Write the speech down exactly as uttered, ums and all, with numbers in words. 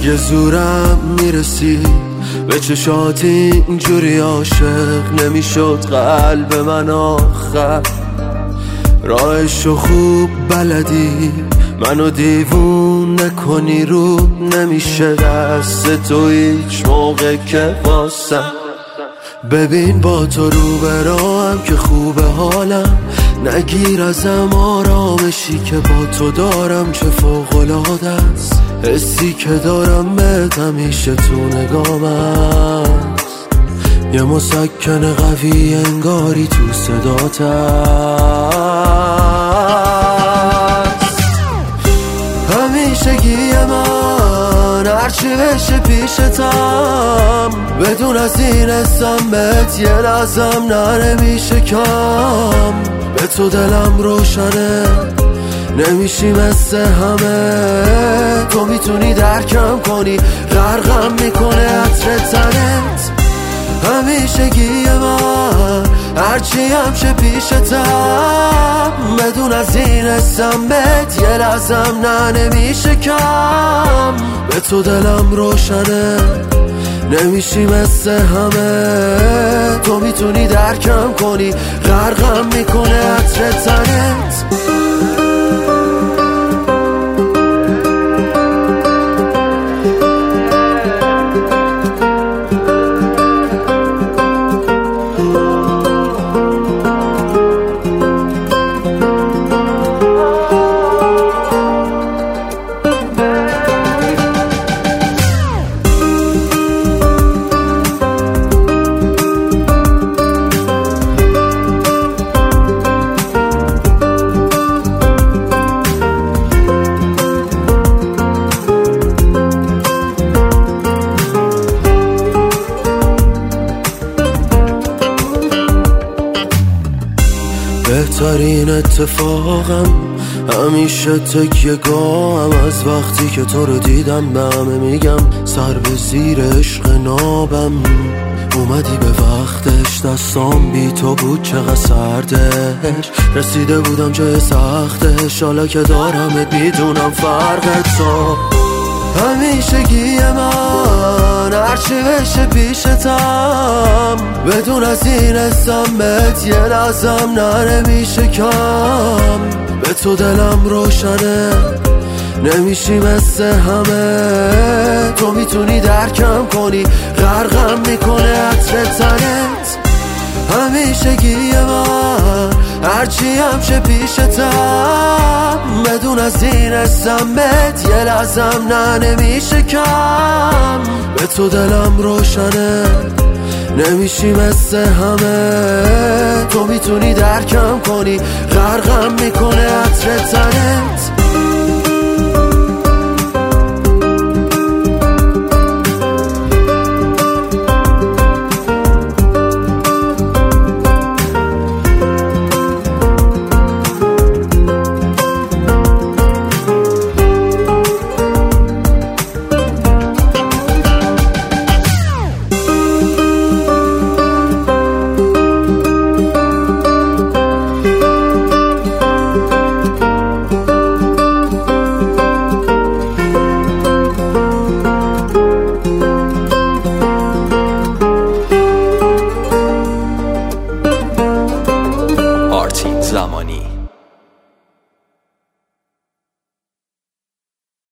اگه زورم میرسید به چشاتی اینجوری عاشق نمیشد قلب من آخر. راهشو خوب بلدی منو دیوون نکنی، رو نمیشه دست تو هیچ موقع که واسم. ببین با تو رو براهم که خوبه حالم، نگیر ازم آرامشی که با تو دارم چه فوق‌العاده است. حسی که دارم بهت همیشه تو نگام است، یه مسکن قوی انگاری تو صدات است. همیشگی من هرچی بشه پیشتم، بدون از این اسم بهت یه لحظم نه نمیشه کم. به تو دلم روشنه نمیشی مثل همه، تو میتونی درکم کنی غرقم میکنه عطر تنت. همیشگی من هرچی همشه پیشتم، بدون از این اسم بهت یه لحظم نه نمیشه کم. به تو دلم روشنه نمیشی مثل همه، تو میتونی درکم کنی غرقم میکنه عطر تنت. بهترین اتفاقم همیشه تکیه‌گاهم، از وقتی که تو رو دیدم به همه میگم سر به زیر عشق نابم. اومدی به وقتش، دستام بی تو بود چقدر سردش، رسیده بودم جای سختش، حالا که دارمت میدونم فرق تو. همیشگی من هرچی بشه پیشتم، بدون از این اسم بهت یه لحظم نه نمیشه کم. به تو دلم روشنه نمیشی مثل همه، تو میتونی درکم کنی غرقم میکنه عطر تنت. همیشگی من هرچی همشه پیشتم، بدون از این اسم بهت یه لحظم نه نمیشه کم. به تو دلم روشنه نمیشی مثل همه، تو میتونی درکم کنی غرقم میکنه عطر تنت. زمانی